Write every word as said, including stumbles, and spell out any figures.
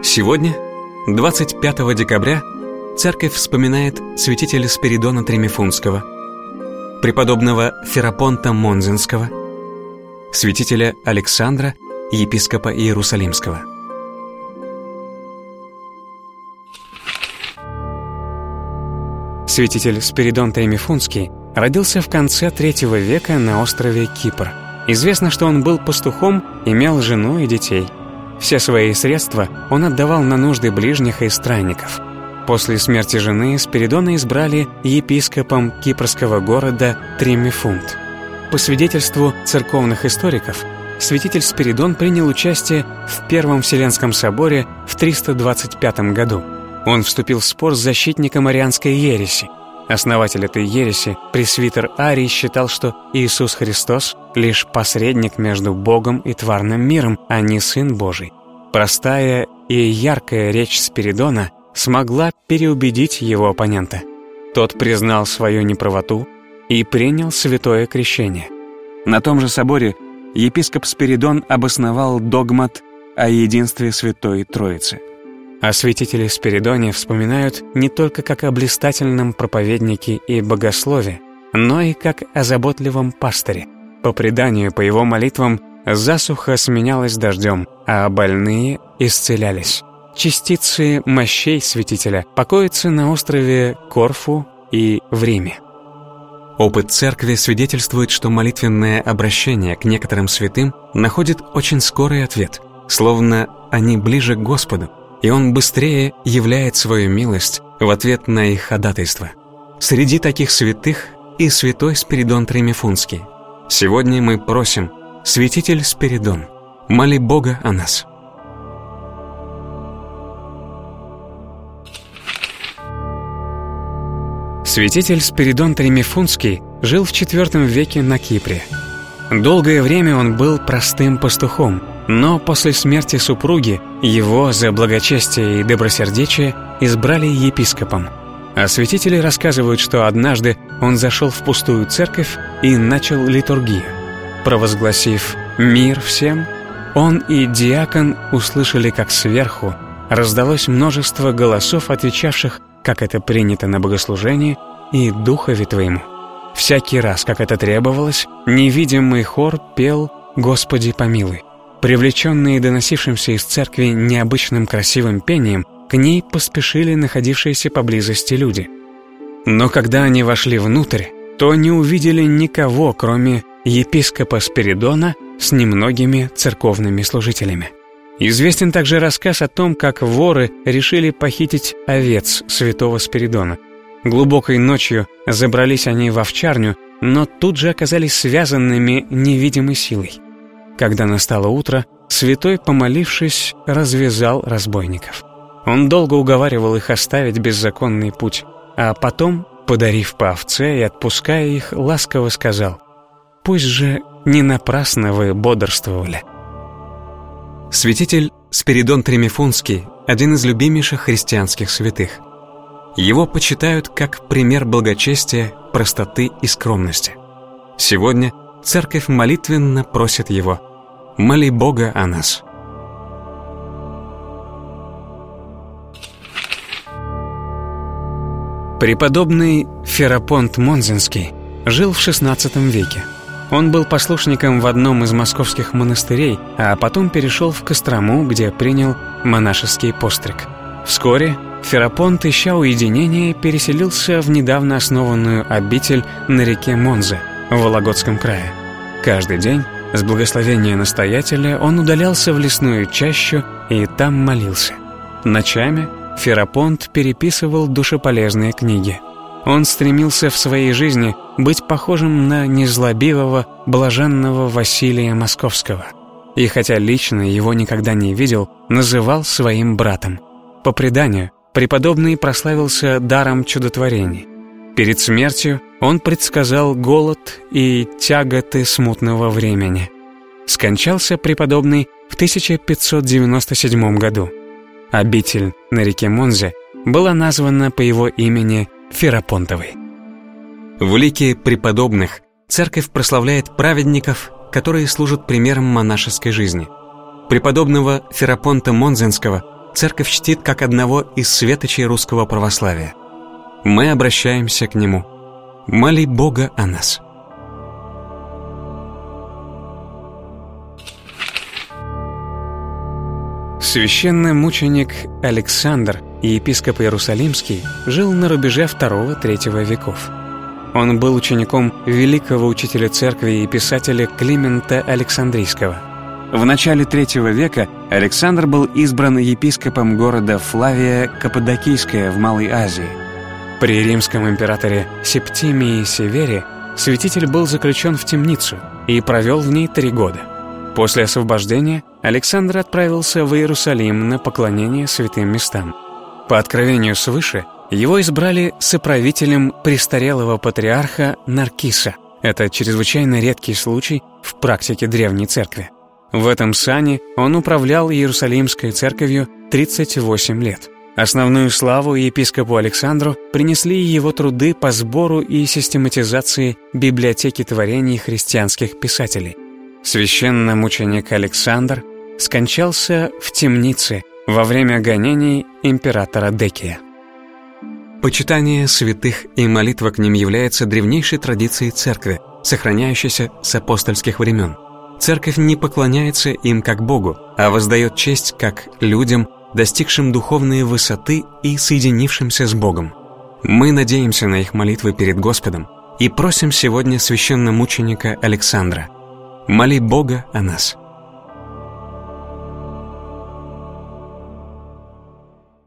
Сегодня, двадцать пятого декабря, церковь вспоминает святителя Спиридона Тремифунского, преподобного Ферапонта Монзенского, святителя Александра, епископа Иерусалимского. Святитель Спиридон Тремифунский родился в конце третьего века на острове Кипр. Известно, что он был пастухом, имел жену и детей. Все свои средства он отдавал на нужды ближних и странников. После смерти жены Спиридона избрали епископом кипрского города Тремифунт. По свидетельству церковных историков, святитель Спиридон принял участие в Первом Вселенском соборе в триста двадцать пятом году. Он вступил в спор с защитником арианской ереси. Основатель этой ереси, пресвитер Арий, считал, что Иисус Христос — лишь посредник между Богом и тварным миром, а не Сын Божий. Простая и яркая речь Спиридона смогла переубедить его оппонента. Тот признал свою неправоту и принял святое крещение. На том же соборе епископ Спиридон обосновал догмат о единстве Святой Троицы. О святителе Спиридоне вспоминают не только как о блистательном проповеднике и богослове, но и как о заботливом пастыре. По преданию, по его молитвам, засуха сменялась дождем, а больные исцелялись. Частицы мощей святителя покоятся на острове Корфу и в Риме. Опыт церкви свидетельствует, что молитвенное обращение к некоторым святым находит очень скорый ответ, словно они ближе к Господу, и Он быстрее являет свою милость в ответ на их ходатайство. Среди таких святых и святой Спиридон Тремифунский. Сегодня мы просим: святитель Спиридон, моли Бога о нас. Святитель Спиридон Тремифунский жил в четвёртом веке на Кипре. Долгое время он был простым пастухом, но после смерти супруги его за благочестие и добросердечие избрали епископом. А святители рассказывают, что однажды он зашел в пустую церковь и начал литургию. Провозгласив «Мир всем», он и диакон услышали, как сверху раздалось множество голосов, отвечавших, как это принято на богослужении, и Духове Твоему. Всякий раз, как это требовалось, невидимый хор пел «Господи помилуй». Привлеченные доносившимся из церкви необычным красивым пением, к ней поспешили находившиеся поблизости люди. Но когда они вошли внутрь, то не увидели никого, кроме епископа Спиридона с немногими церковными служителями. Известен также рассказ о том, как воры решили похитить овец святого Спиридона. Глубокой ночью забрались они в овчарню, но тут же оказались связанными невидимой силой. Когда настало утро, святой, помолившись, развязал разбойников. Он долго уговаривал их оставить беззаконный путь, а потом, подарив по овце и отпуская их, ласково сказал: «Пусть же не напрасно вы бодрствовали». Святитель Спиридон Тремифунский – один из любимейших христианских святых. Его почитают как пример благочестия, простоты и скромности. Сегодня церковь молитвенно просит его: моли Бога о нас. Преподобный Ферапонт Монзенский жил в шестнадцатом веке. Он был послушником в одном из московских монастырей, а потом перешел в Кострому, где принял монашеский постриг. Вскоре Ферапонт, ища уединения, переселился в недавно основанную обитель на реке Монзе в Вологодском крае. Каждый день с благословения настоятеля он удалялся в лесную чащу и там молился. Ночами Ферапонт переписывал душеполезные книги. Он стремился в своей жизни быть похожим на незлобивого, блаженного Василия Московского. И хотя лично его никогда не видел, называл своим братом. По преданию, преподобный прославился даром чудотворений. Перед смертью он предсказал голод и тяготы смутного времени. Скончался преподобный в тысяча пятьсот девяносто седьмом году. Обитель на реке Монзе была названа по его имени Ферапонтовой. В лике преподобных церковь прославляет праведников, которые служат примером монашеской жизни. Преподобного Ферапонта Монзенского церковь чтит как одного из светочей русского православия. Мы обращаемся к нему. Моли Бога о нас. Священный мученик Александр, епископ Иерусалимский, жил на рубеже второго-третьего веков. Он был учеником великого учителя церкви и писателя Климента Александрийского. В начале третьего века Александр был избран епископом города Флавия Каппадокийская в Малой Азии. При римском императоре Септимии Севере святитель был заключен в темницу и провел в ней три года. После освобождения Александр отправился в Иерусалим на поклонение святым местам. По откровению свыше его избрали соправителем престарелого патриарха Наркиса. Это чрезвычайно редкий случай в практике древней церкви. В этом сане он управлял Иерусалимской церковью тридцать восемь лет. Основную славу епископу Александру принесли его труды по сбору и систематизации библиотеки творений христианских писателей. Священномученик Александр скончался в темнице во время гонений императора Декия. Почитание святых и молитва к ним является древнейшей традицией церкви, сохраняющейся с апостольских времен. Церковь не поклоняется им как Богу, а воздает честь как людям, достигшим духовной высоты и соединившимся с Богом. Мы надеемся на их молитвы перед Господом и просим сегодня священномученика Александра: моли Бога о нас.